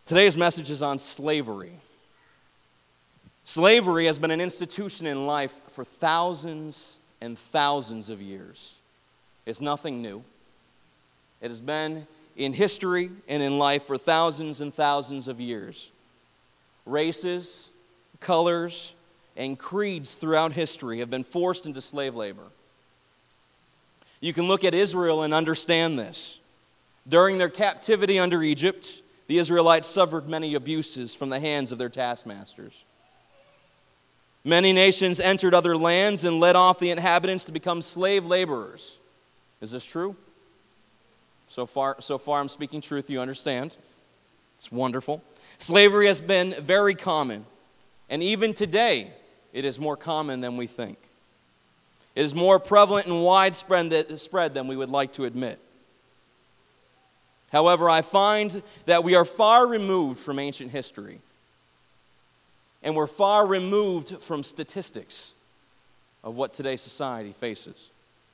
Today's message is on slavery. Slavery has been an institution in life for thousands and thousands of years. It's nothing new. It has been in history and in life for thousands and thousands of years. Races, colors, and creeds throughout history have been forced into slave labor. You can look at Israel and understand this. During their captivity under Egypt, the Israelites suffered many abuses from the hands of their taskmasters. Many nations entered other lands and led off the inhabitants to become slave laborers. Is this true? So far I'm speaking truth, you understand. It's wonderful. Slavery has been very common, and even today, it is more common than we think. It is more prevalent and widespread than we would like to admit. However, I find that we are far removed from ancient history, and we're far removed from statistics of what today's society faces.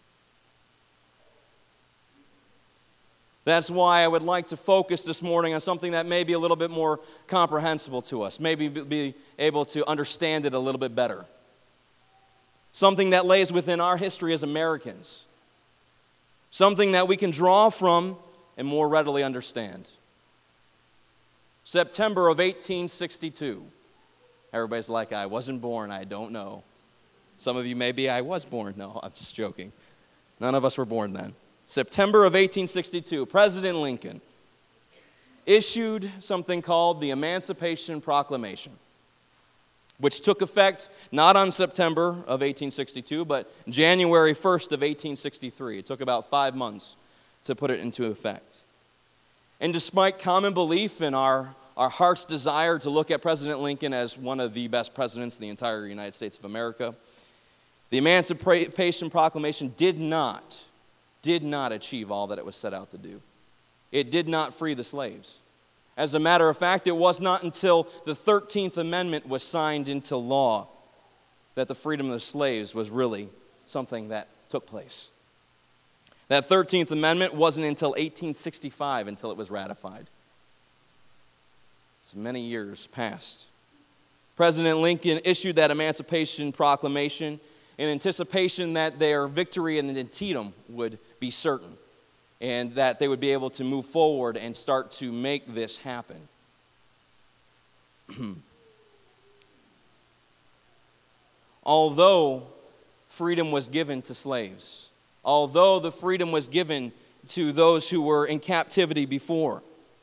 That's why I would like to focus this morning on something that may be a little bit more comprehensible to us, maybe be able to understand it a little bit better. Something that lays within our history as Americans. Something that we can draw from and more readily understand. September of 1862. Everybody's like, I wasn't born, I don't know. Some of you may be, I was born. No, I'm just joking. None of us were born then. September of 1862, President Lincoln issued something called the Emancipation Proclamation, which took effect not on September of 1862, but January 1st of 1863. It took about 5 months to put it into effect. And despite common belief in our heart's desire to look at President Lincoln as one of the best presidents in the entire United States of America, the Emancipation Proclamation did not achieve all that it was set out to do. It did not free the slaves. As a matter of fact, it was not until the 13th Amendment was signed into law that the freedom of the slaves was really something that took place. That 13th Amendment wasn't until 1865 until it was ratified. So many years passed. President Lincoln issued that Emancipation Proclamation in anticipation that their victory in Antietam would be certain and that they would be able to move forward and start to make this happen. Although freedom was given to slaves, although the freedom was given to those who were in captivity before,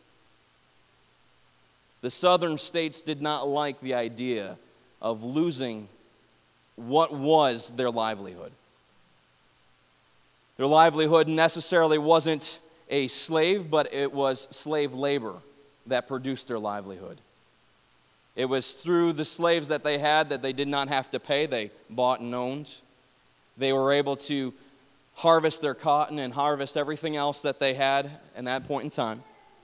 the southern states did not like the idea of losing what was their livelihood. Their livelihood necessarily wasn't a slave, but it was slave labor that produced their livelihood. It was through the slaves that they had that they did not have to pay. They bought and owned. They were able to harvest their cotton and harvest everything else that they had in that point in time.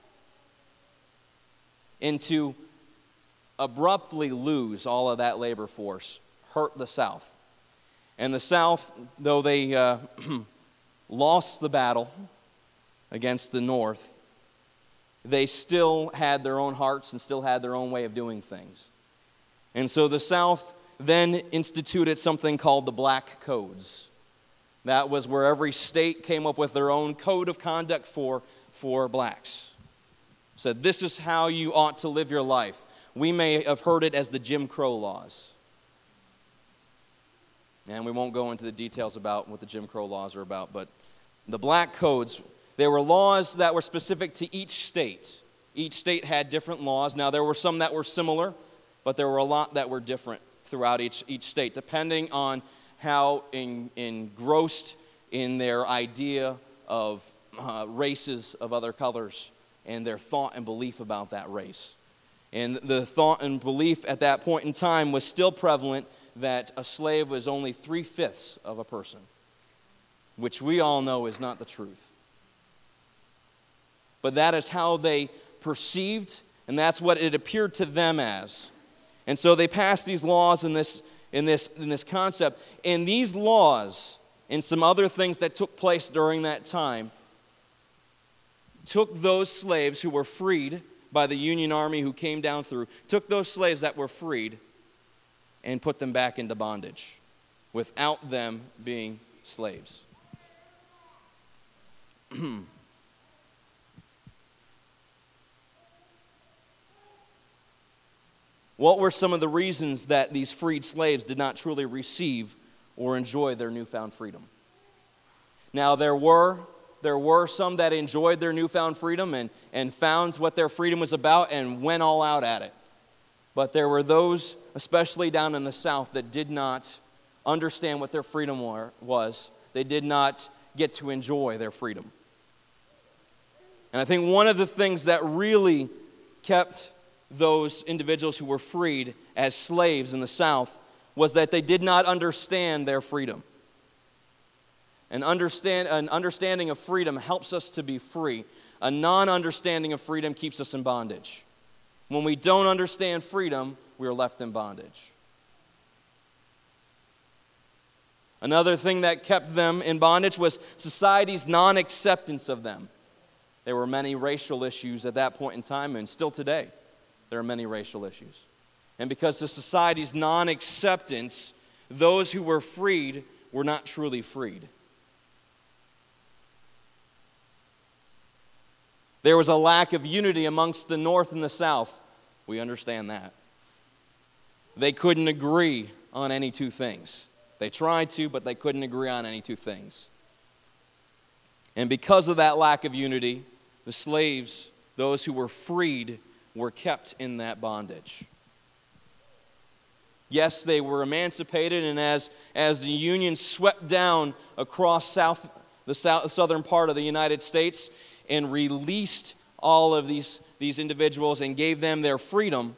And to abruptly lose all of that labor force hurt the South. And the South, though they lost the battle against the North, they still had their own hearts and still had their own way of doing things. And so the South then instituted something called the Black Codes. That was where every state came up with their own code of conduct for blacks. Said, this is how you ought to live your life. We may have heard it as the Jim Crow laws. And we won't go into the details about what the Jim Crow laws are about, but the Black Codes, they were laws that were specific to each state. Each state had different laws. Now, there were some that were similar, but there were a lot that were different throughout each state, depending on how engrossed in their idea of races of other colors and their thought and belief about that race. And the thought and belief at that point in time was still prevalent that a slave was only 3/5 of a person, which we all know is not the truth. But that is how they perceived, and that's what it appeared to them as. And so they passed these laws in this concept. And these laws and some other things that took place during that time took those slaves who were freed by the Union Army who came down through, took those slaves that were freed and put them back into bondage without them being slaves. What were some of the reasons that these freed slaves did not truly receive or enjoy their newfound freedom? Now, there were some that enjoyed their newfound freedom and found what their freedom was about and went all out at it. But there were those, especially down in the South, that did not understand what their freedom was. They did not get to enjoy their freedom. And I think one of the things that really kept those individuals who were freed as slaves in the South was that they did not understand their freedom. An understanding of freedom helps us to be free. A non-understanding of freedom keeps us in bondage. When we don't understand freedom, we are left in bondage. Another thing that kept them in bondage was society's non-acceptance of them. There were many racial issues at that point in time, and still today, there are many racial issues. And because of society's non-acceptance, those who were freed were not truly freed. There was a lack of unity amongst the North and the South. We understand that. They couldn't agree on any two things. They tried to, but they couldn't agree on any two things. And because of that lack of unity, the slaves, those who were freed, were kept in that bondage. Yes, they were emancipated, and as the Union swept down across the southern part of the United States and released all of these individuals and gave them their freedom,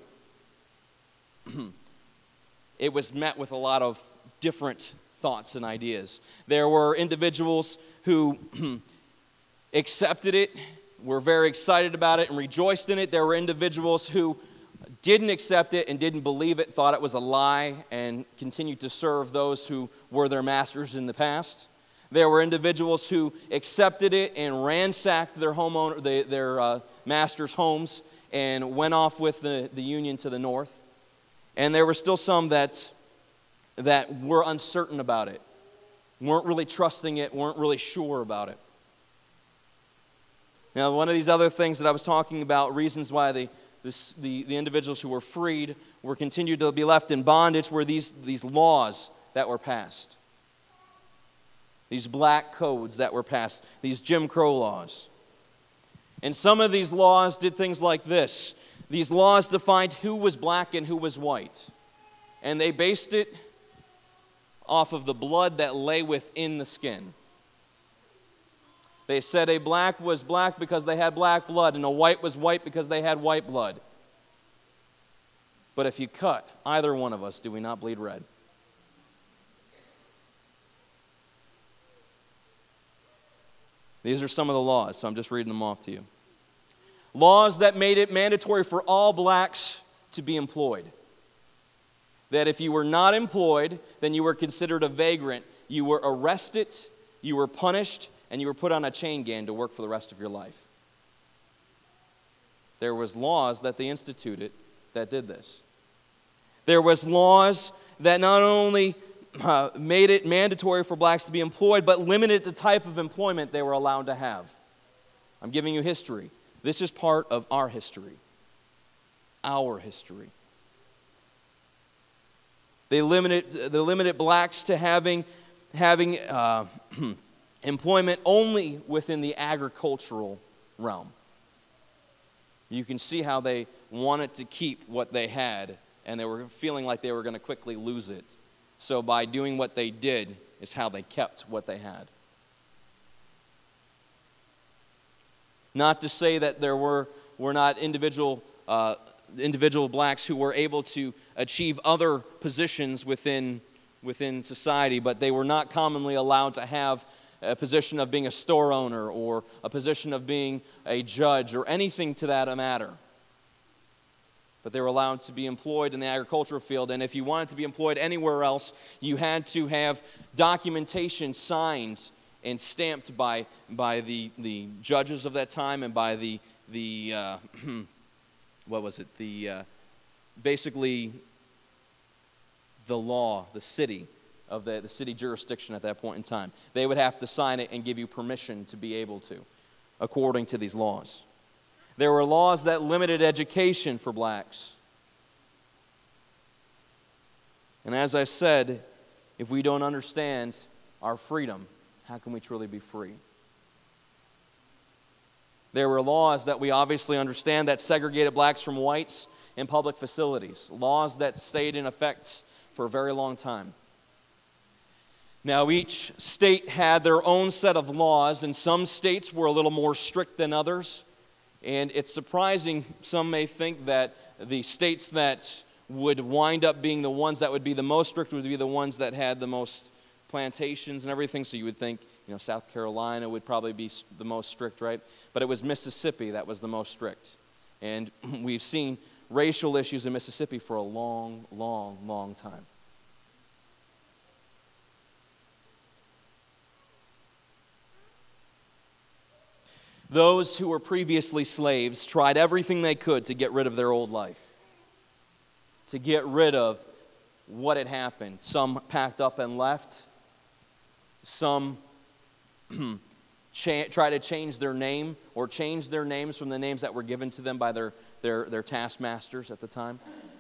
it was met with a lot of different thoughts and ideas. There were individuals who accepted it, were very excited about it, and rejoiced in it. There were individuals who didn't accept it and didn't believe it, thought it was a lie, and continued to serve those who were their masters in the past. There were individuals who accepted it and ransacked their masters' homes and went off with the Union to the North. And there were still some that were uncertain about it, weren't really trusting it, weren't really sure about it. Now, one of these other things that I was talking about, reasons why the individuals who were freed were continued to be left in bondage, were these laws that were passed. These black codes that were passed, these Jim Crow laws. And some of these laws did things like this. These laws defined who was black and who was white. And they based it off of the blood that lay within the skin. They said a black was black because they had black blood, and a white was white because they had white blood. But if you cut either one of us, do we not bleed red? These are some of the laws, so I'm just reading them off to you. Laws that made it mandatory for all blacks to be employed. That if you were not employed, then you were considered a vagrant. You were arrested, you were punished, and you were put on a chain gang to work for the rest of your life. There was laws that they instituted that did this. There was laws that not only made it mandatory for blacks to be employed, but limited the type of employment they were allowed to have. I'm giving you history. This is part of our history. Our history. They limited blacks to having employment only within the agricultural realm. You can see how they wanted to keep what they had, and they were feeling like they were going to quickly lose it. So by doing what they did is how they kept what they had. Not to say that there were not individual blacks who were able to achieve other positions within society, but they were not commonly allowed to have a position of being a store owner or a position of being a judge or anything to that matter. But they were allowed to be employed in the agricultural field, and if you wanted to be employed anywhere else, you had to have documentation signed and stamped by the judges of that time and by the what was it? Basically the law, the city of the city jurisdiction at that point in time. They would have to sign it and give you permission to be able to, according to these laws. There were laws that limited education for blacks. And as I said, if we don't understand our freedom, how can we truly be free? There were laws that we obviously understand that segregated blacks from whites in public facilities. Laws that stayed in effect for a very long time. Now, each state had their own set of laws, and some states were a little more strict than others. And it's surprising, some may think that the states that would wind up being the ones that would be the most strict would be the ones that had the most plantations and everything. So you would think, South Carolina would probably be the most strict, right? But it was Mississippi that was the most strict. And we've seen racial issues in Mississippi for a long, long, long time. Those who were previously slaves tried everything they could to get rid of their old life, to get rid of what had happened. Some packed up and left. Some try to change their name or change their names from the names that were given to them by their taskmasters at the time.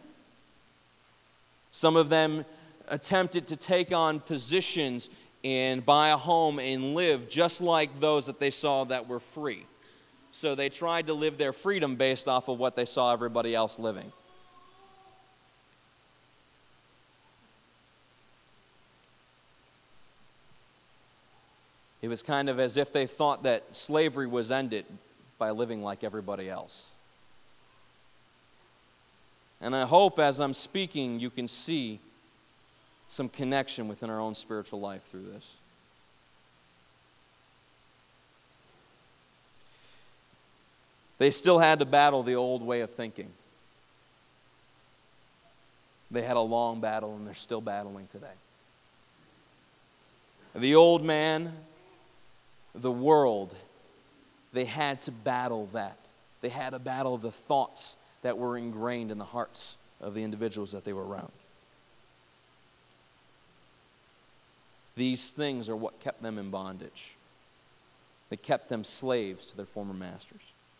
Some of them attempted to take on positions and buy a home and live just like those that they saw that were free. So they tried to live their freedom based off of what they saw everybody else living. It was kind of as if they thought that slavery was ended by living like everybody else. And I hope as I'm speaking, you can see some connection within our own spiritual life through this. They still had to battle the old way of thinking. They had a long battle, and they're still battling today. The old man, the world, they had to battle that. They had to battle the thoughts that were ingrained in the hearts of the individuals that they were around. These things are what kept them in bondage. They kept them slaves to their former masters.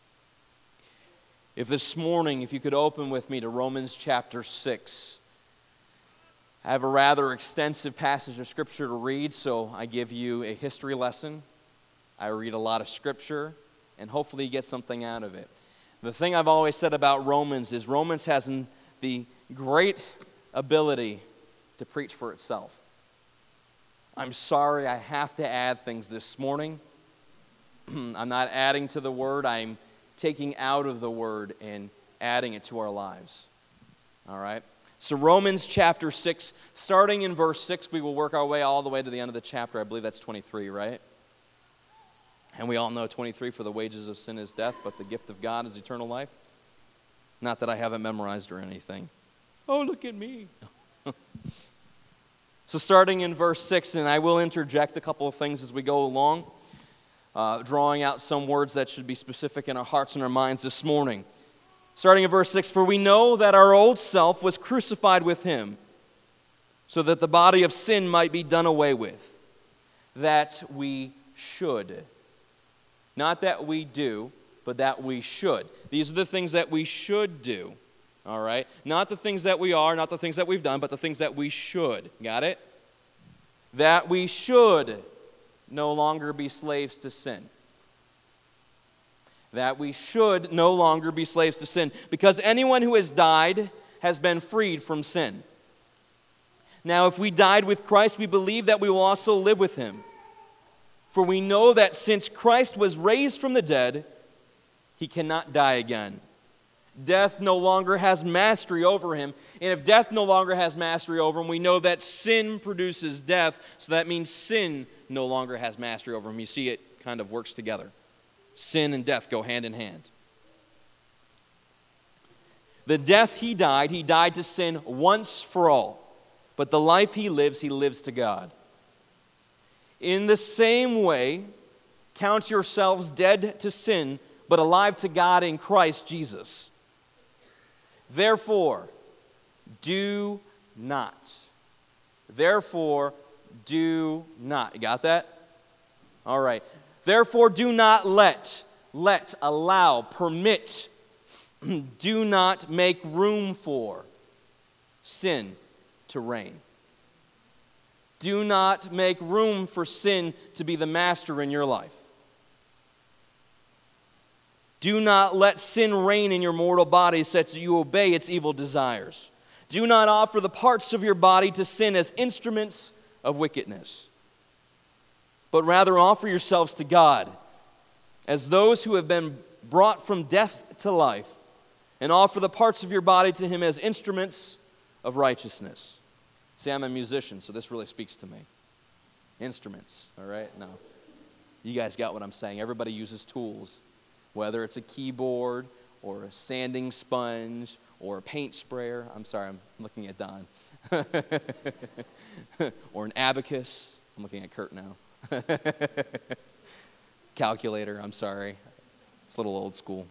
If this morning, if you could open with me to Romans chapter 6. I have a rather extensive passage of Scripture to read, so I give you a history lesson. I read a lot of Scripture, and hopefully you get something out of it. The thing I've always said about Romans is Romans has the great ability to preach for itself. I'm sorry I have to add things this morning. I'm not adding to the Word. I'm taking out of the Word and adding it to our lives. All right? So Romans chapter 6, starting in verse 6, we will work our way all the way to the end of the chapter. I believe that's 23, right? And we all know 23, for the wages of sin is death, but the gift of God is eternal life. Not that I haven't memorized or anything. Oh, look at me. So starting in verse 6, and I will interject a couple of things as we go along, drawing out some words that should be specific in our hearts and our minds this morning. Starting in verse 6, for we know that our old self was crucified with him, so that the body of sin might be done away with, that we should. Not that we do, but that we should. These are the things that we should do, all right? Not the things that we are, not the things that we've done, but the things that we should. Got it? That we should no longer be slaves to sin. That we should no longer be slaves to sin, because anyone who has died has been freed from sin. Now, if we died with Christ, we believe that we will also live with him. For we know that since Christ was raised from the dead, he cannot die again. Death no longer has mastery over him. And if death no longer has mastery over him, we know that sin produces death. So that means sin no longer has mastery over him. You see, it kind of works together. Sin and death go hand in hand. The death he died to sin once for all. But the life he lives to God. In the same way, count yourselves dead to sin, but alive to God in Christ Jesus. Therefore, do not. Therefore, do not. You got that? All right. Therefore, do not let, allow, permit, do not make room for sin to reign. Do not make room for sin to be the master in your life. Do not let sin reign in your mortal body such that you obey its evil desires. Do not offer the parts of your body to sin as instruments of wickedness, but rather offer yourselves to God as those who have been brought from death to life, and offer the parts of your body to Him as instruments of righteousness. See, I'm a musician, so this really speaks to me. Instruments, all right? No. You guys got what I'm saying. Everybody uses tools, whether it's a keyboard or a sanding sponge or a paint sprayer. I'm sorry, I'm looking at Don. Or an abacus. I'm looking at Kurt now. Calculator, I'm sorry. It's a little old school.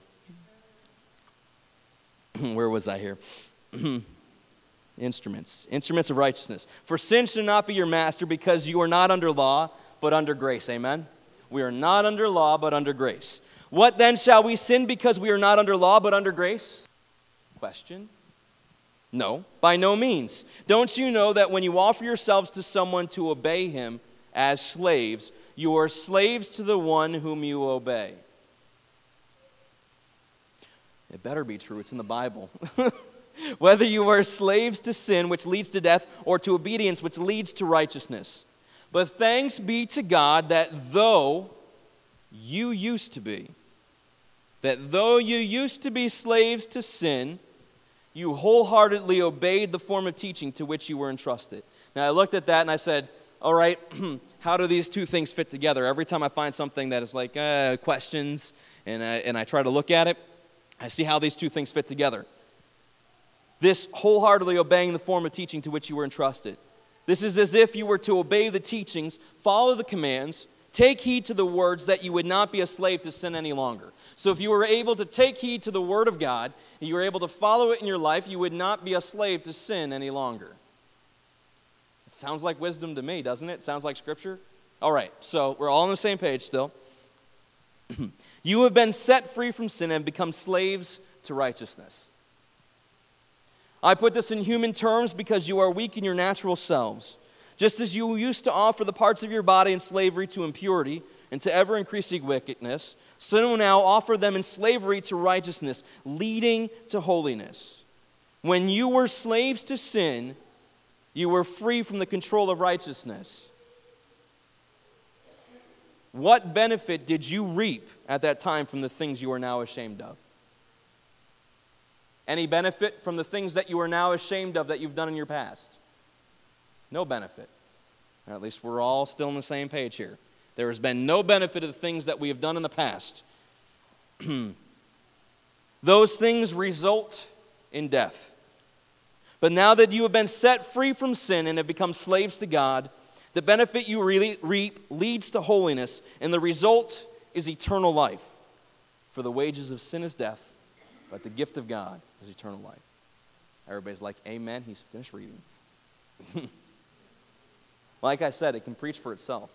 Where was I here? Instruments of righteousness. For sin should not be your master, because you are not under law, but under grace. Amen? We are not under law, but under grace. What then, shall we sin because we are not under law, but under grace? Question. No, by no means. Don't you know that when you offer yourselves to someone to obey him as slaves, you are slaves to the one whom you obey? It better be true. It's in the Bible. Whether you are slaves to sin, which leads to death, or to obedience, which leads to righteousness. But thanks be to God that though you used to be slaves to sin, you wholeheartedly obeyed the form of teaching to which you were entrusted. Now I looked at that and I said, all right, how do these two things fit together? Every time I find something that is like questions and I try to look at it, I see how these two things fit together. This wholeheartedly obeying the form of teaching to which you were entrusted. This is as if you were to obey the teachings, follow the commands, take heed to the words, that you would not be a slave to sin any longer. So if you were able to take heed to the word of God, and you were able to follow it in your life, you would not be a slave to sin any longer. It sounds like wisdom to me, doesn't it? It sounds like Scripture. All right, so we're all on the same page still. You have been set free from sin and become slaves to righteousness. I put this in human terms because you are weak in your natural selves. Just as you used to offer the parts of your body in slavery to impurity and to ever-increasing wickedness, so now offer them in slavery to righteousness, leading to holiness. When you were slaves to sin, you were free from the control of righteousness. What benefit did you reap at that time from the things you are now ashamed of? Any benefit from the things that you are now ashamed of that you've done in your past? No benefit. Or at least we're all still on the same page here. There has been no benefit of the things that we have done in the past. Those things result in death. But now that you have been set free from sin and have become slaves to God, the benefit you reap leads to holiness, and the result is eternal life. For the wages of sin is death, but the gift of God is eternal life. Everybody's like, amen, he's finished reading. Like I said, it can preach for itself.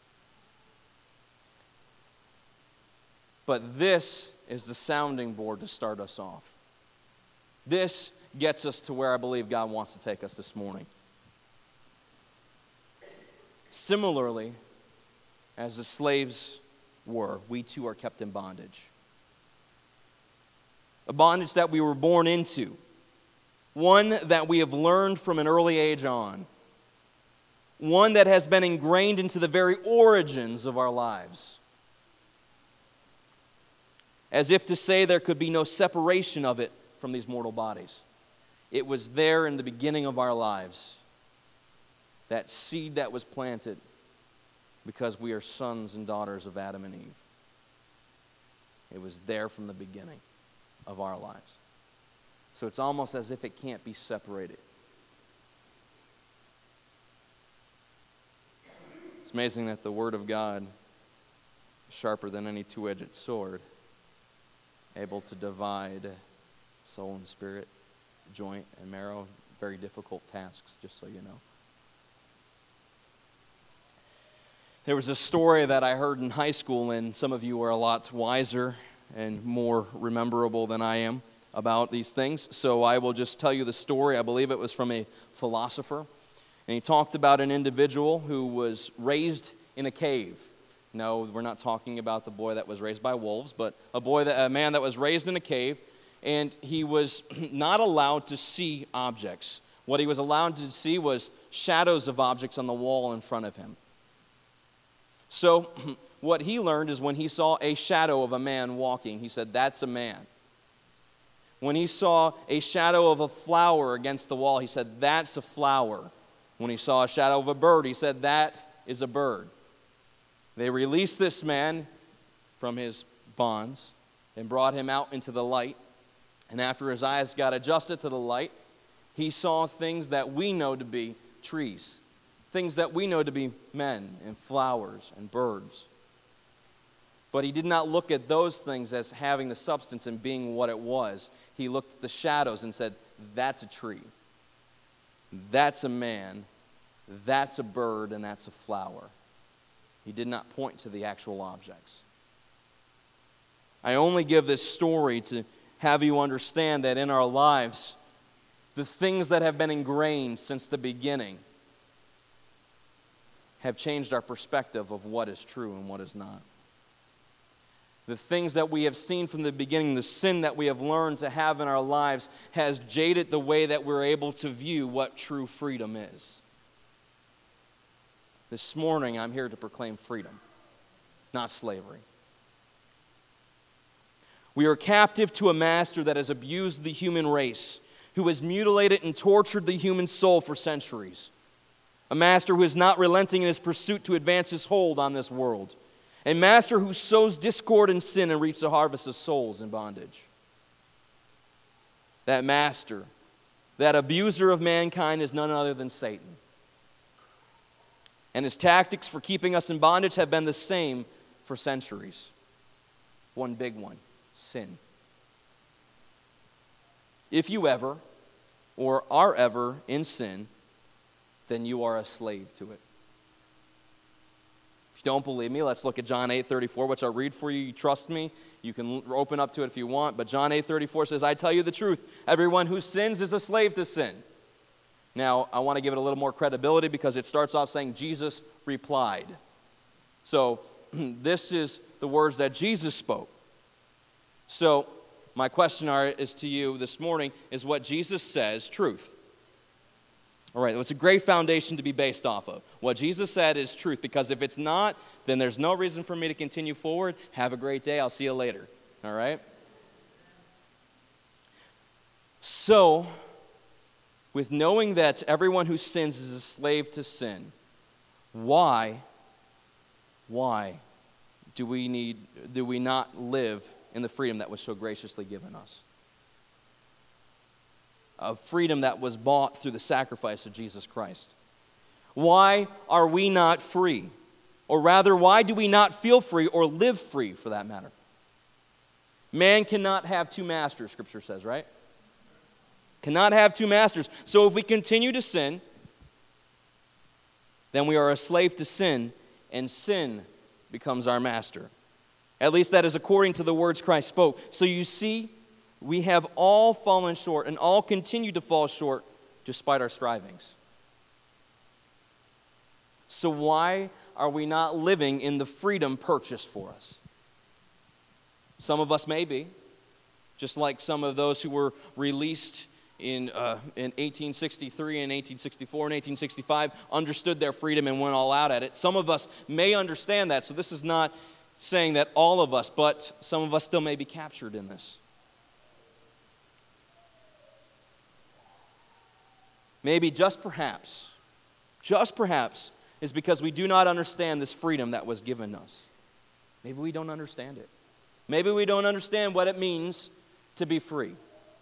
But this is the sounding board to start us off. This gets us to where I believe God wants to take us this morning. Similarly, as the slaves were, we too are kept in bondage. A bondage that we were born into. One that we have learned from an early age on. One that has been ingrained into the very origins of our lives. As if to say there could be no separation of it from these mortal bodies. It was there in the beginning of our lives. That seed that was planted because we are sons and daughters of Adam and Eve. It was there from the beginning of our lives. So it's almost as if it can't be separated. It's amazing that the Word of God is sharper than any two-edged sword, able to divide soul and spirit, joint and marrow. Very difficult tasks, just so you know. There was a story that I heard in high school, and some of you are a lot wiser and more rememberable than I am about these things. So I will just tell you the story. I believe it was from a philosopher. And he talked about an individual who was raised in a cave. No, we're not talking about the boy that was raised by wolves, but a man that was raised in a cave, and he was not allowed to see objects. What he was allowed to see was shadows of objects on the wall in front of him. So what he learned is when he saw a shadow of a man walking, he said, "That's a man." When he saw a shadow of a flower against the wall, he said, "That's a flower." When he saw a shadow of a bird, he said, "That is a bird." They released this man from his bonds and brought him out into the light. And after his eyes got adjusted to the light, he saw things that we know to be trees, things that we know to be men and flowers and birds. But he did not look at those things as having the substance and being what it was. He looked at the shadows and said, "That's a tree. That's a man. That's a bird, and that's a flower." He did not point to the actual objects. I only give this story to have you understand that in our lives, the things that have been ingrained since the beginning have changed our perspective of what is true and what is not. The things that we have seen from the beginning, the sin that we have learned to have in our lives, has jaded the way that we're able to view what true freedom is. This morning, I'm here to proclaim freedom, not slavery. We are captive to a master that has abused the human race, who has mutilated and tortured the human soul for centuries. A master who is not relenting in his pursuit to advance his hold on this world. A master who sows discord and sin and reaps a harvest of souls in bondage. That master, that abuser of mankind, is none other than Satan. And his tactics for keeping us in bondage have been the same for centuries. One big one: sin. If you ever or are ever in sin, then you are a slave to it. If you don't believe me, let's look at John 8:34, which I'll read for you. You trust me, you can open up to it if you want. But John 8:34 says, "I tell you the truth, everyone who sins is a slave to sin." Now, I want to give it a little more credibility because it starts off saying Jesus replied. So, this is the words that Jesus spoke. So, my question is to you this morning, is what Jesus says truth? All right, it's a great foundation to be based off of. What Jesus said is truth, because if it's not, then there's no reason for me to continue forward. Have a great day. I'll see you later. All right? So, with knowing that everyone who sins is a slave to sin, why do we not live in the freedom that was so graciously given us? A freedom that was bought through the sacrifice of Jesus Christ. Why are we not free? Or rather, why do we not feel free or live free, for that matter? Man cannot have two masters, Scripture says, right? Cannot have two masters. So if we continue to sin, then we are a slave to sin, and sin becomes our master. At least that is according to the words Christ spoke. So you see, we have all fallen short and all continue to fall short despite our strivings. So why are we not living in the freedom purchased for us? Some of us may be, just like some of those who were released in 1863 and 1864 and 1865 understood their freedom and went all out at it. Some of us may understand that, so this is not saying that all of us, but some of us still may be captured in this. Maybe just perhaps, is because we do not understand this freedom that was given us. Maybe we don't understand it. Maybe we don't understand what it means to be free.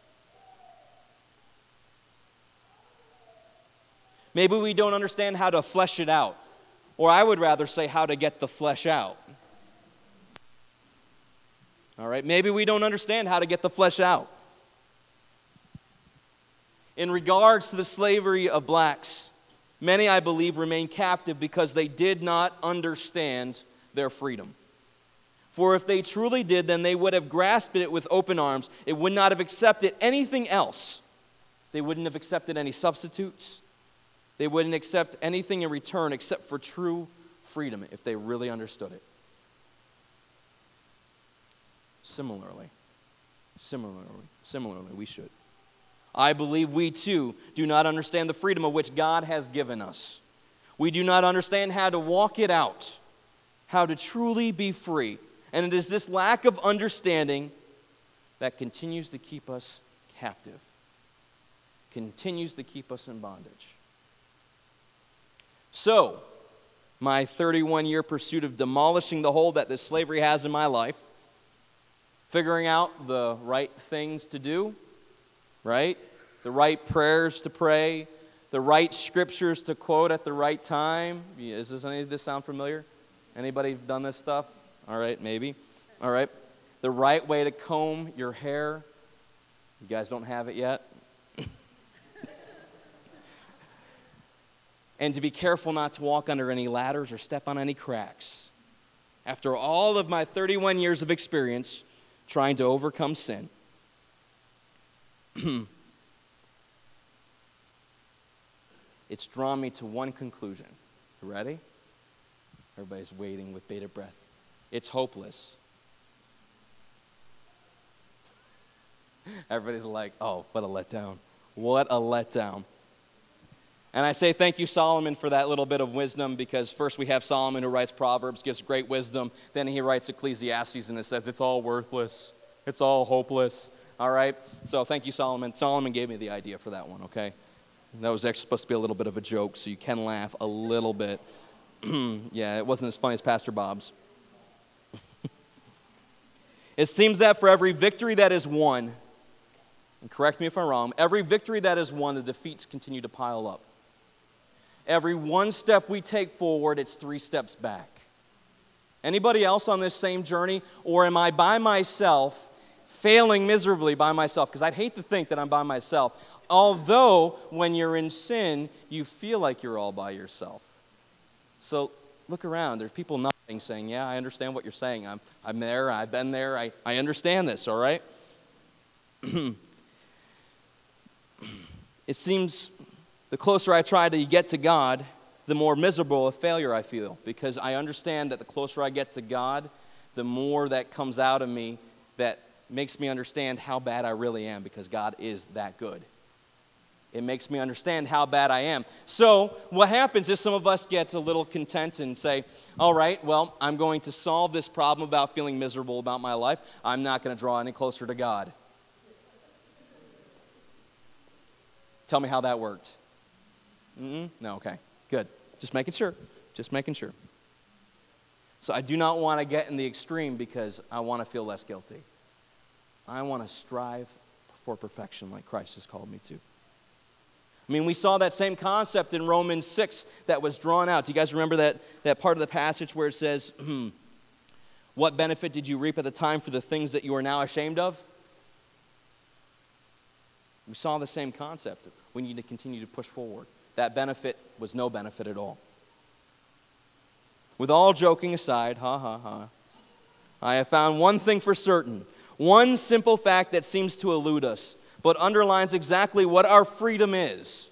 Maybe we don't understand how to flesh it out. Or I would rather say how to get the flesh out. All right, maybe we don't understand how to get the flesh out. In regards to the slavery of blacks, many, I believe, remain captive because they did not understand their freedom. For if they truly did, then they would have grasped it with open arms. It would not have accepted anything else. They wouldn't have accepted any substitutes. They wouldn't accept anything in return except for true freedom if they really understood it. Similarly, we should. I believe we too do not understand the freedom of which God has given us. We do not understand how to walk it out, how to truly be free. And it is this lack of understanding that continues to keep us captive, continues to keep us in bondage. So, my 31-year pursuit of demolishing the hole that this slavery has in my life, figuring out the right things to do, right? The right prayers to pray, the right scriptures to quote at the right time. Does any of this sound familiar? Anybody done this stuff? All right, maybe. All right. The right way to comb your hair. You guys don't have it yet? And to be careful not to walk under any ladders or step on any cracks. After all of my 31 years of experience trying to overcome sin, it's drawn me to one conclusion. You ready? Everybody's waiting with bated breath. It's hopeless. Everybody's like, oh, what a letdown. What a letdown. And I say thank you, Solomon, for that little bit of wisdom, because first we have Solomon who writes Proverbs, gives great wisdom. Then he writes Ecclesiastes, and it says it's all worthless. It's all hopeless. All right? So thank you, Solomon. Solomon gave me the idea for that one, okay? That was actually supposed to be a little bit of a joke, so you can laugh a little bit. Yeah, it wasn't as funny as Pastor Bob's. It seems that for every victory that is won, and correct me if I'm wrong, every victory that is won, the defeats continue to pile up. Every one step we take forward, it's 3 steps back. Anybody else on this same journey? Or am I by myself, failing miserably by myself? Because I'd hate to think that I'm by myself. Although, when you're in sin, you feel like you're all by yourself. So, look around. There's people nodding, saying, yeah, I understand what you're saying. I'm there. I've been there. I understand this, all right? It seems the closer I try to get to God, the more miserable a failure I feel, because I understand that the closer I get to God, the more that comes out of me that makes me understand how bad I really am, because God is that good. It makes me understand how bad I am. So what happens is some of us get a little content and say, all right, well, I'm going to solve this problem about feeling miserable about my life. I'm not going to draw any closer to God. Tell me how that worked. No, okay, good. Just making sure. So I do not want to get in the extreme because I want to feel less guilty. I want to strive for perfection like Christ has called me to. I mean, we saw that same concept in Romans 6 that was drawn out. Do you guys remember that part of the passage where it says, what benefit did you reap at the time for the things that you are now ashamed of? We saw the same concept. We need to continue to push forward. That benefit was no benefit at all. With all joking aside, I have found one thing for certain, one simple fact that seems to elude us, but underlines exactly what our freedom is.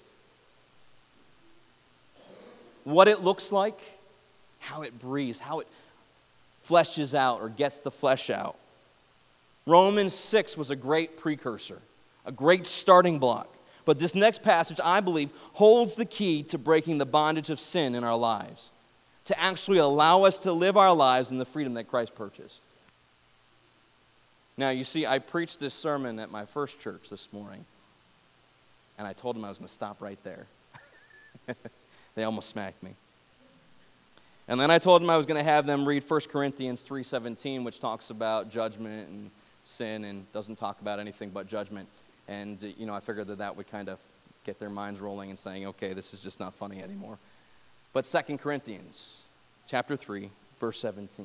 What it looks like, how it breathes, how it fleshes out or gets the flesh out. Romans 6 was a great precursor, a great starting block. But this next passage, I believe, holds the key to breaking the bondage of sin in our lives, to actually allow us to live our lives in the freedom that Christ purchased. Now, you see, I preached this sermon at my first church this morning, and I told them I was going to stop right there. They almost smacked me. And then I told them I was going to have them read 1 Corinthians 3:17, which talks about judgment and sin and doesn't talk about anything but judgment. And, I figured that would kind of get their minds rolling and saying, okay, this is just not funny anymore. But 2 Corinthians chapter 3, verse 17.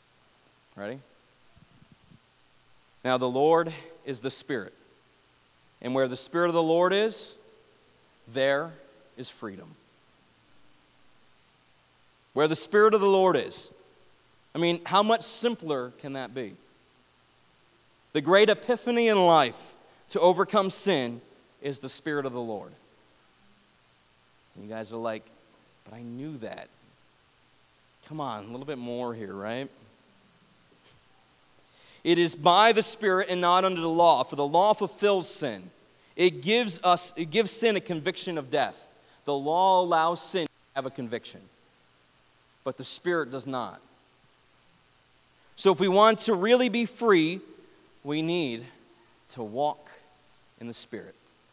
Ready? Now the Lord is the Spirit. And where the Spirit of the Lord is, there is freedom. Where the Spirit of the Lord is. I mean, how much simpler can that be? The great epiphany in life to overcome sin is the Spirit of the Lord. And you guys are like, but I knew that. Come on, a little bit more here, right? It is by the Spirit and not under the law, for the law fulfills sin. It gives sin a conviction of death. The law allows sin to have a conviction, but the Spirit does not. So if we want to really be free, we need to walk in the Spirit.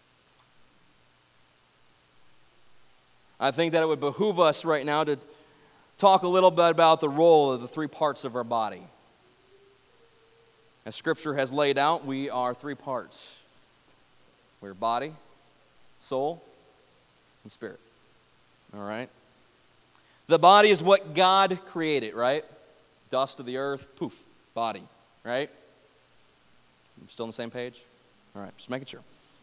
I think that it would behoove us right now to talk a little bit about the role of the three parts of our body. As Scripture has laid out, we are three parts. We're body, soul, and spirit. All right? The body is what God created, right? Dust of the earth, poof, body, right? I'm still on the same page? All right, just making sure.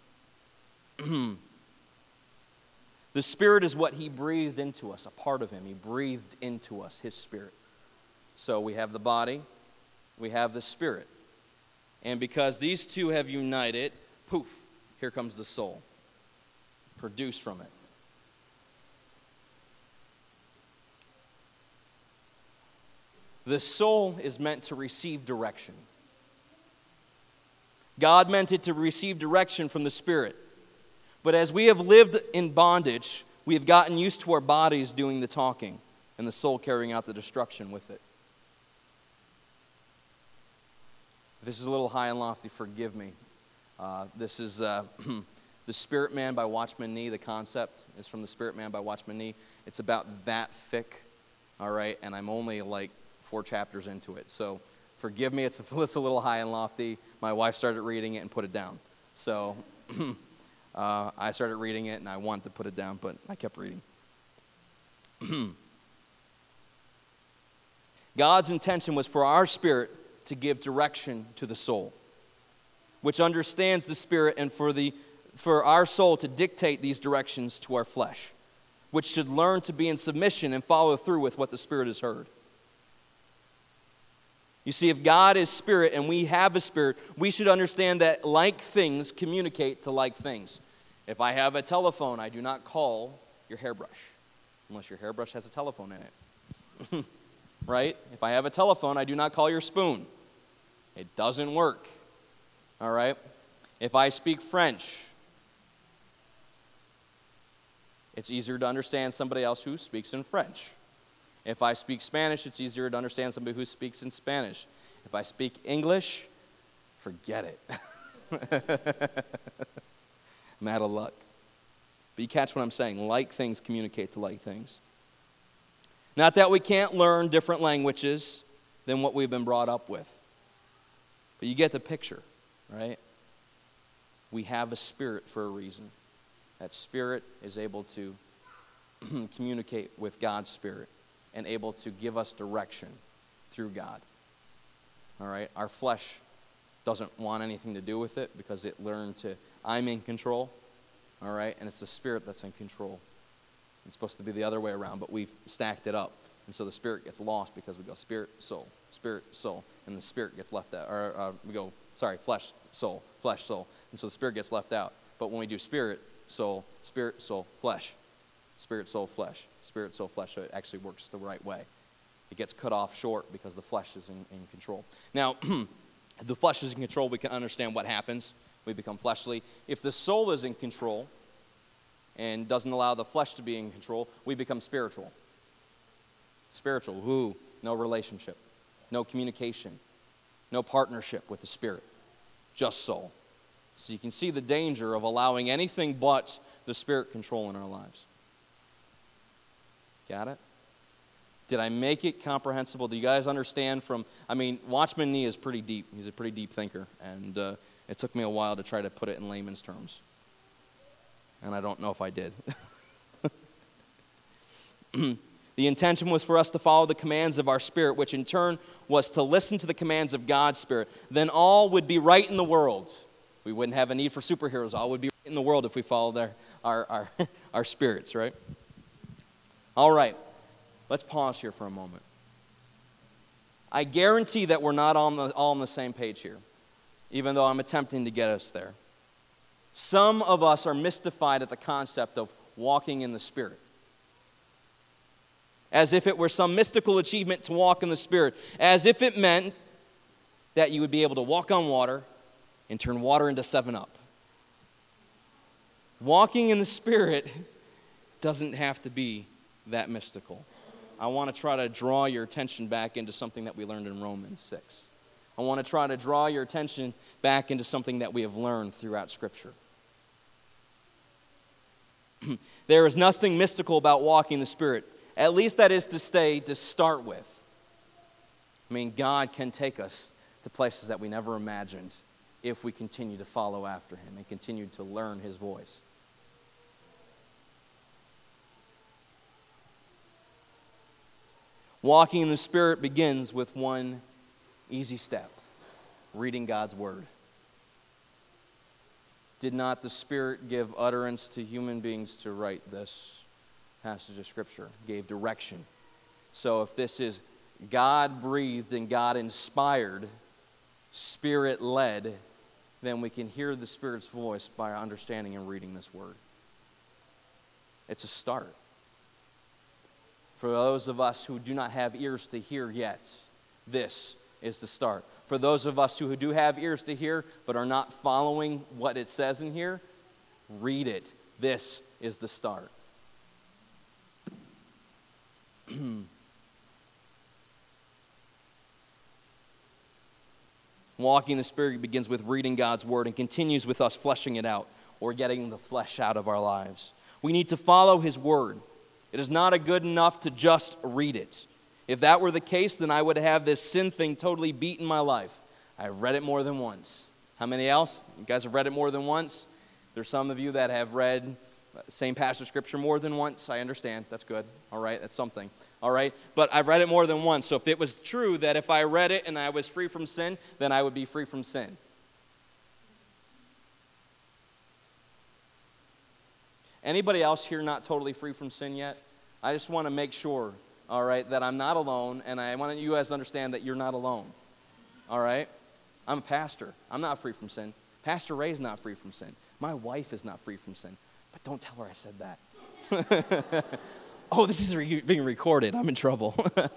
The Spirit is what He breathed into us, a part of Him. He breathed into us, His Spirit. So we have the body, we have the Spirit. And because these two have united, poof, here comes the soul, produced from it. The soul is meant to receive direction. God meant it to receive direction from the Spirit. But as we have lived in bondage, we have gotten used to our bodies doing the talking and the soul carrying out the destruction with it. If this is a little high and lofty, forgive me. This is The Spirit Man by Watchman Nee. The concept is from The Spirit Man by Watchman Nee. It's about that thick, all right, and I'm only like 4 chapters into it. So forgive me, it's a little high and lofty. My wife started reading it and put it down. So I started reading it and I wanted to put it down, but I kept reading. God's intention was for our spirit to give direction to the soul, which understands the Spirit, and for our soul to dictate these directions to our flesh, which should learn to be in submission and follow through with what the Spirit has heard. You see, if God is Spirit and we have a spirit, we should understand that like things communicate to like things. If I have a telephone, I do not call your hairbrush, unless your hairbrush has a telephone in it. Right? If I have a telephone, I do not call your spoon. It doesn't work. All right? If I speak French, it's easier to understand somebody else who speaks in French. If I speak Spanish, it's easier to understand somebody who speaks in Spanish. If I speak English, forget it. I'm out of luck. But you catch what I'm saying. Like things communicate to like things. Not that we can't learn different languages than what we've been brought up with. But you get the picture, right? We have a spirit for a reason. That spirit is able to communicate with God's Spirit and able to give us direction through God. All right? Our flesh doesn't want anything to do with it because it learned to, I'm in control. All right? And it's the Spirit that's in control. It's supposed to be the other way around, but we've stacked it up. And so the Spirit gets lost because we go spirit, soul, and the Spirit gets left out. Or we go, flesh, soul. And so the Spirit gets left out. But when we do spirit, soul, flesh, spirit, soul, flesh, spirit, soul, flesh, so it actually works the right way. It gets cut off short because the flesh is in control. Now, if the flesh is in control, we can understand what happens. We become fleshly. If the soul is in control and doesn't allow the flesh to be in control, we become spiritual. Spiritual, no relationship, no communication, no partnership with the Spirit, just soul. So you can see the danger of allowing anything but the Spirit control in our lives. Got it? Did I make it comprehensible? Do you guys understand Watchman Nee is pretty deep. He's a pretty deep thinker, and it took me a while to try to put it in layman's terms. And I don't know if I did. The intention was for us to follow the commands of our spirit, which in turn was to listen to the commands of God's Spirit. Then all would be right in the world. We wouldn't have a need for superheroes. All would be right in the world if we followed our spirits, right? All right, let's pause here for a moment. I guarantee that we're not all on the same page here, even though I'm attempting to get us there. Some of us are mystified at the concept of walking in the Spirit, as if it were some mystical achievement to walk in the Spirit, as if it meant that you would be able to walk on water and turn water into 7-Up. Walking in the Spirit doesn't have to be that mystical. I want to try to draw your attention back into something that we learned in Romans 6. I want to try to draw your attention back into something that we have learned throughout Scripture. There is nothing mystical about walking in the Spirit. At least that is to start with. I mean, God can take us to places that we never imagined if we continue to follow after Him and continue to learn His voice. Walking in the Spirit begins with one easy step: reading God's Word. Did not the Spirit give utterance to human beings to write this passage of Scripture? Gave direction. So if this is God-breathed and God-inspired, Spirit-led, then we can hear the Spirit's voice by understanding and reading this Word. It's a start. For those of us who do not have ears to hear yet, this is the start. For those of us who do have ears to hear but are not following what it says in here, read it. This is the start. Walking in the Spirit begins with reading God's Word and continues with us fleshing it out or getting the flesh out of our lives. We need to follow His Word. It is not good enough to just read it. If that were the case, then I would have this sin thing totally beat in my life. I've read it more than once. How many else? You guys have read it more than once? There's some of you that have read same passage of Scripture more than once. I understand. That's good. All right, that's something. All right, but I've read it more than once. So if it was true that if I read it and I was free from sin, then I would be free from sin. Anybody else here not totally free from sin yet? I just want to make sure, all right, that I'm not alone, and I want you guys to understand that you're not alone. All right? I'm a pastor. I'm not free from sin. Pastor Ray's not free from sin. My wife is not free from sin. But don't tell her I said that. Oh, this is being recorded. I'm in trouble.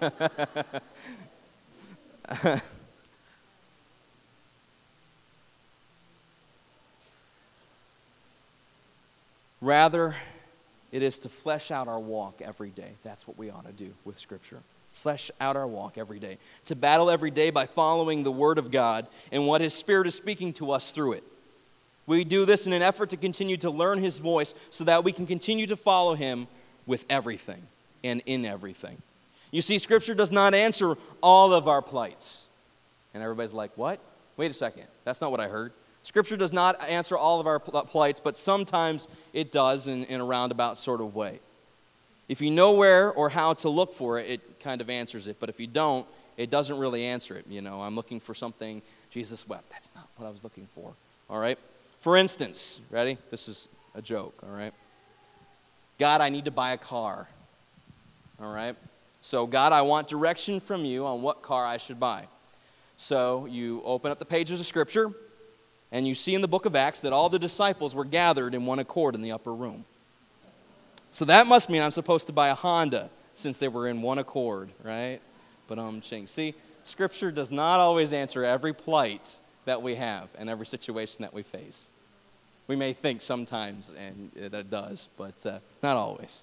Rather, it is to flesh out our walk every day. That's what we ought to do with Scripture. Flesh out our walk every day. To battle every day by following the Word of God and what His Spirit is speaking to us through it. We do this in an effort to continue to learn His voice so that we can continue to follow Him with everything and in everything. You see, Scripture does not answer all of our plights. And everybody's like, what? Wait a second. That's not what I heard. Scripture does not answer all of our plights, but sometimes it does in a roundabout sort of way. If you know where or how to look for it, it kind of answers it. But if you don't, it doesn't really answer it. You know, I'm looking for something, Jesus wept. That's not what I was looking for. All right? For instance, ready? This is a joke, all right? God, I need to buy a car. All right? So, God, I want direction from you on what car I should buy. So, you open up the pages of Scripture, and you see in the book of Acts that all the disciples were gathered in one accord in the upper room. So that must mean I'm supposed to buy a Honda since they were in one accord, right? But see, Scripture does not always answer every plight that we have and every situation that we face. We may think sometimes and that it does, but not always.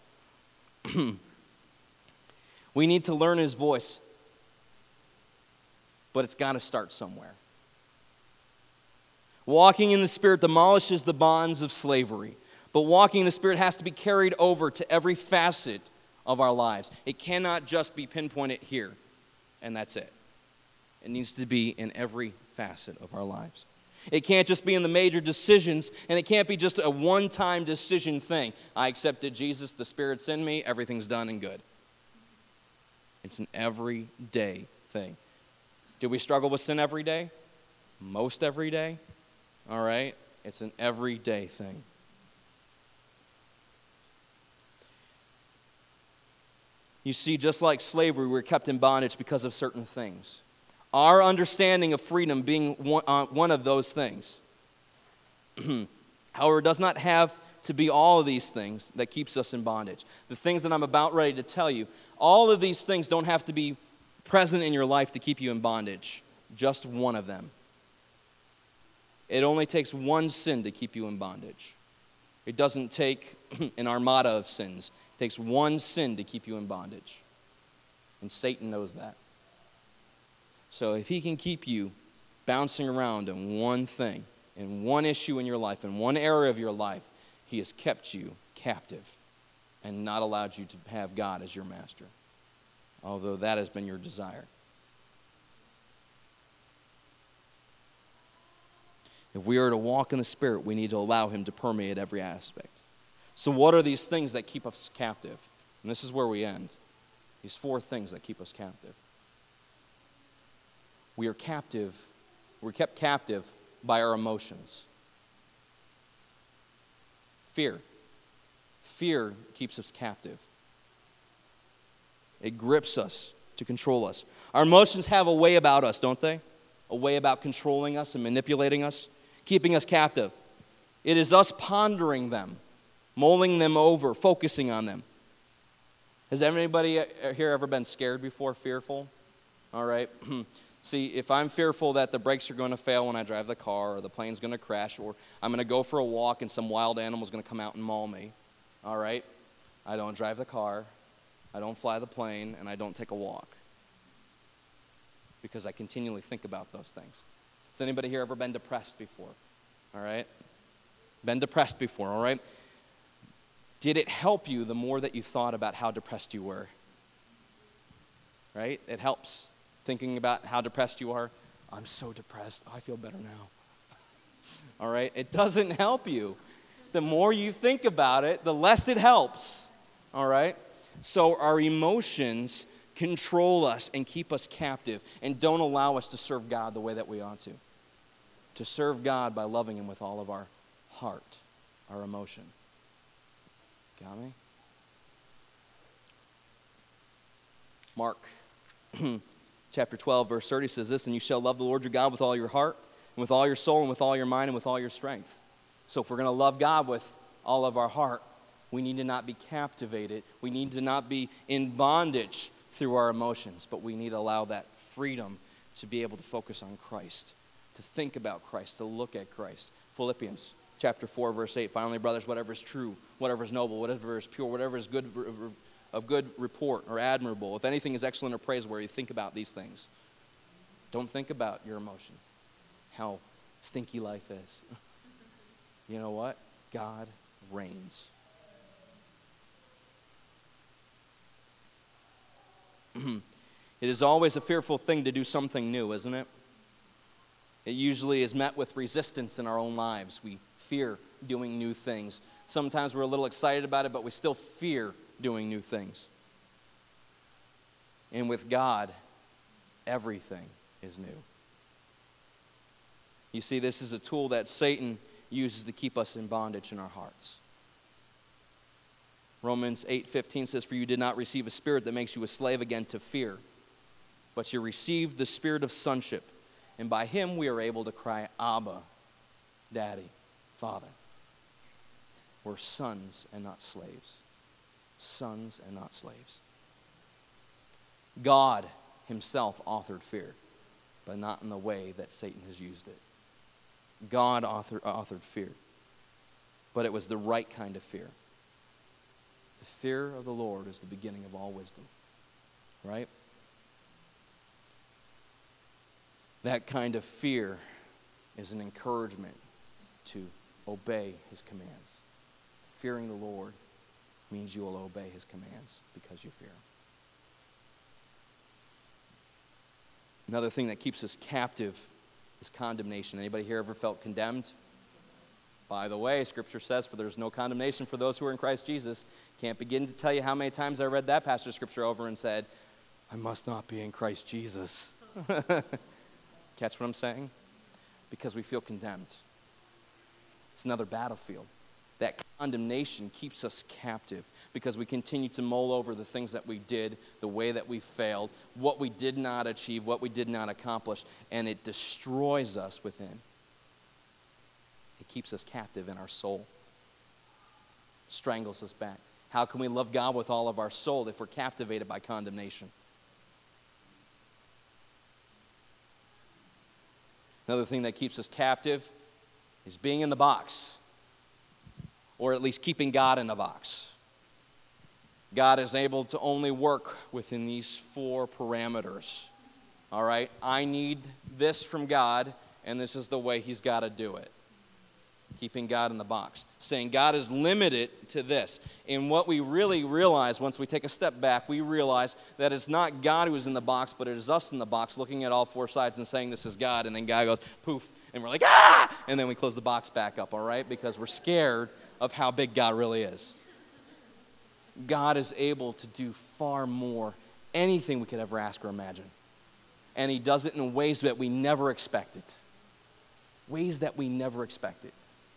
We need to learn His voice, but it's got to start somewhere. Walking in the Spirit demolishes the bonds of slavery, but walking in the Spirit has to be carried over to every facet of our lives. It cannot just be pinpointed here, and that's it. It needs to be in every facet of our lives. It can't just be in the major decisions, and it can't be just a one-time decision thing. I accepted Jesus, the Spirit's in me, everything's done and good. It's an everyday thing. Do we struggle with sin every day? Most every day? All right? It's an everyday thing. You see, just like slavery, we're kept in bondage because of certain things. Our understanding of freedom being one of those things. However, it does not have to be all of these things that keeps us in bondage. The things that I'm about ready to tell you, all of these things don't have to be present in your life to keep you in bondage. Just one of them. It only takes one sin to keep you in bondage. It doesn't take an armada of sins. It takes one sin to keep you in bondage. And Satan knows that. So if he can keep you bouncing around in one thing, in one issue in your life, in one area of your life, he has kept you captive and not allowed you to have God as your master, although that has been your desire. If we are to walk in the Spirit, we need to allow him to permeate every aspect. So what are these things that keep us captive? And this is where we end. These 4 things that keep us captive. We are captive. We're kept captive by our emotions. Fear. Fear keeps us captive. It grips us to control us. Our emotions have a way about us, don't they? A way about controlling us and manipulating us, keeping us captive. It is us pondering them, mulling them over, focusing on them. Has anybody here ever been scared before, fearful? All right. See, if I'm fearful that the brakes are going to fail when I drive the car, or the plane's going to crash, or I'm going to go for a walk and some wild animal's going to come out and maul me, all right, I don't drive the car, I don't fly the plane, and I don't take a walk. Because I continually think about those things. Has anybody here ever been depressed before? All right? Been depressed before, all right? Did it help you the more that you thought about how depressed you were? Right? It helps. Thinking about how depressed you are. I'm so depressed. I feel better now. All right? It doesn't help you. The more you think about it, the less it helps. All right? So our emotions control us and keep us captive and don't allow us to serve God the way that we ought to. To serve God by loving him with all of our heart, our emotion. Got me? Mark chapter 12, verse 30 says this, and you shall love the Lord your God with all your heart, and with all your soul, and with all your mind, and with all your strength. So if we're going to love God with all of our heart, we need to not be captivated. We need to not be in bondage through our emotions, but we need to allow that freedom to be able to focus on Christ, to think about Christ, to look at Christ. Philippians chapter 4, verse 8, finally, brothers, whatever is true, whatever is noble, whatever is pure, whatever is good, of good report or admirable, if anything is excellent or praiseworthy, think about these things. Don't think about your emotions, how stinky life is. You know what? God reigns. It is always a fearful thing to do something new, isn't it? It usually is met with resistance in our own lives. We fear doing new things. Sometimes we're a little excited about it, but we still fear doing new things. And with God, everything is new. You see, this is a tool that Satan uses to keep us in bondage in our hearts. Romans 8:15 says, for you did not receive a spirit that makes you a slave again to fear, but you received the spirit of sonship, and by him we are able to cry, Abba, Daddy, Father. We're sons and not slaves. Sons and not slaves. God himself authored fear, but not in the way that Satan has used it. God authored fear, but it was the right kind of fear. The fear of the Lord is the beginning of all wisdom, right? That kind of fear is an encouragement to obey his commands. Fearing the Lord means you will obey his commands because you fear him. Another thing that keeps us captive is condemnation. Anybody here ever felt condemned? By the way, Scripture says, for there's no condemnation for those who are in Christ Jesus. Can't begin to tell you how many times I read that passage of Scripture over and said, I must not be in Christ Jesus. Catch what I'm saying? Because we feel condemned. It's another battlefield. That condemnation keeps us captive because we continue to mull over the things that we did, the way that we failed, what we did not achieve, what we did not accomplish, and it destroys us within. It keeps us captive in our soul. Strangles us back. How can we love God with all of our soul if we're captivated by condemnation? Another thing that keeps us captive is being in the box, or at least keeping God in the box. God is able to only work within these 4 parameters. All right? I need this from God, and this is the way He's got to do it. Keeping God in the box. Saying God is limited to this. And what we really realize once we take a step back, we realize that it's not God who is in the box, but it is us in the box looking at all 4 sides and saying this is God. And then God goes, poof, and we're like, ah! And then we close the box back up, all right? Because we're scared of how big God really is. God is able to do far more, anything we could ever ask or imagine. And He does it in ways that we never expected. Ways that we never expected.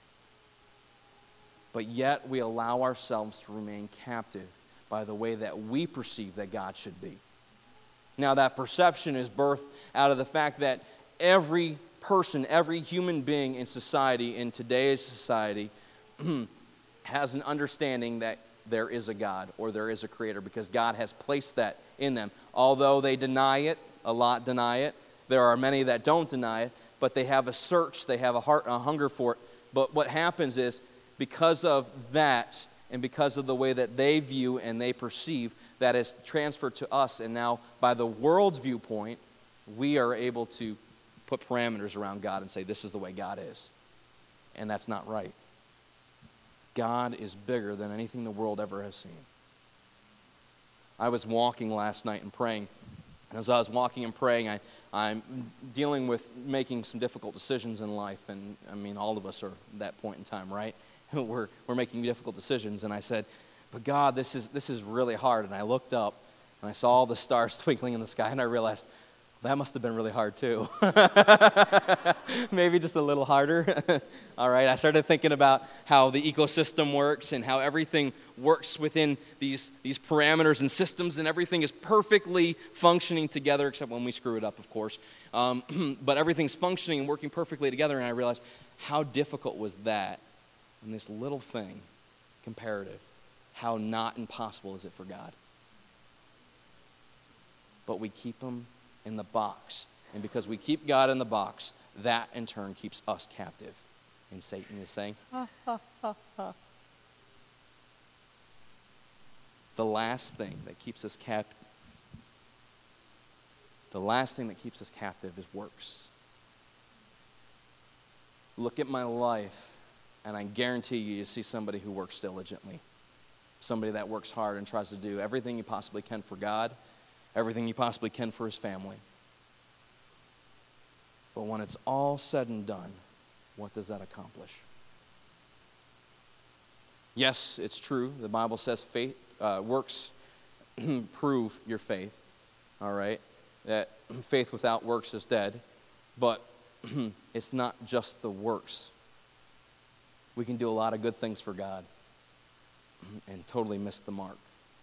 But yet we allow ourselves to remain captive by the way that we perceive that God should be. Now that perception is birthed out of the fact that every person, every human being in society, in today's society, has an understanding that there is a God or there is a creator because God has placed that in them. Although they deny it, a lot deny it, there are many that don't deny it, but they have a search, they have a heart and a hunger for it. But what happens is, because of that and because of the way that they view and they perceive, that is transferred to us. And now, by the world's viewpoint, we are able to put parameters around God and say, this is the way God is. And that's not right. God is bigger than anything the world ever has seen. I was walking last night and praying. And as I was walking and praying, I'm dealing with making some difficult decisions in life. And I mean, all of us are at that point in time, right? We're making difficult decisions. And I said, but God, this is really hard. And I looked up and I saw all the stars twinkling in the sky. And I realized, that must have been really hard too. Maybe just a little harder. All right, I started thinking about how the ecosystem works and how everything works within these parameters and systems, and everything is perfectly functioning together, except when we screw it up, of course. But everything's functioning and working perfectly together, and I realized how difficult was that in this little thing, comparative. How not impossible is it for God? But we keep Him in the box. And because we keep God in the box, that in turn keeps us captive. And Satan is saying, ha, ha, ha, ha. The last thing that keeps us captive is works. Look at my life, and I guarantee you see somebody who works diligently. Somebody that works hard and tries to do everything you possibly can for God, everything you possibly can for his family. But when it's all said and done, what does that accomplish? Yes, it's true. The Bible says faith, works prove your faith. All right? That faith without works is dead. But it's not just the works. We can do a lot of good things for God and totally miss the mark.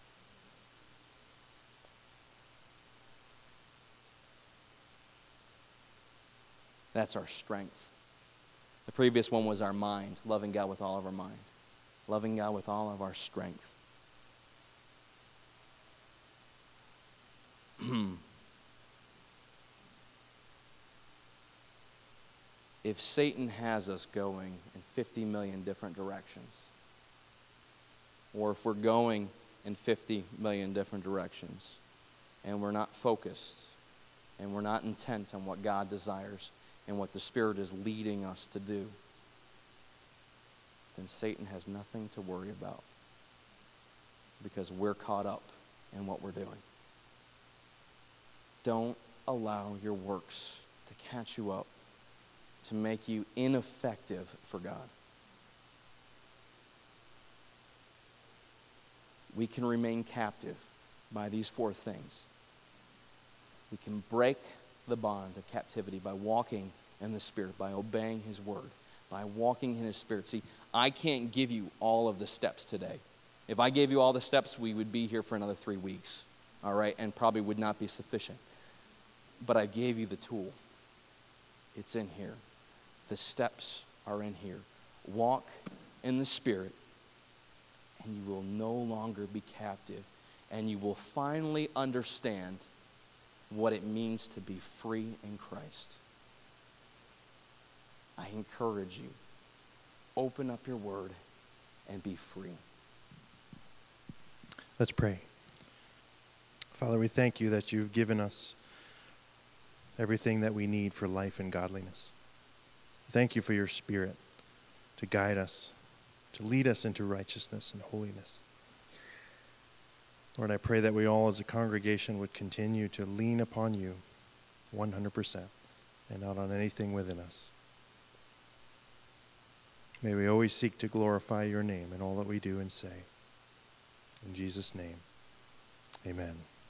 That's our strength. The previous one was our mind, loving God with all of our mind, loving God with all of our strength. If Satan has us going in 50 million different directions, or if we're going in 50 million different directions, and we're not focused, and we're not intent on what God desires, and what the Spirit is leading us to do, then Satan has nothing to worry about because we're caught up in what we're doing. Don't allow your works to catch you up, to make you ineffective for God. We can remain captive by these four things. We can break the bond of captivity by walking in the Spirit, by obeying His word, by walking in his Spirit. See, I can't give you all of the steps today. If I gave you all the steps, we would be here for another 3 weeks, all right, and probably would not be sufficient. But I gave you the tool. It's in here. The steps are in here. Walk in the Spirit, and you will no longer be captive, and you will finally understand what it means to be free in Christ. I encourage you, open up your word and be free. Let's pray. Father, we thank you that you've given us everything that we need for life and godliness. Thank you for your Spirit to guide us, to lead us into righteousness and holiness. Lord, I pray that we all as a congregation would continue to lean upon you 100% and not on anything within us. May we always seek to glorify your name in all that we do and say. In Jesus' name, amen.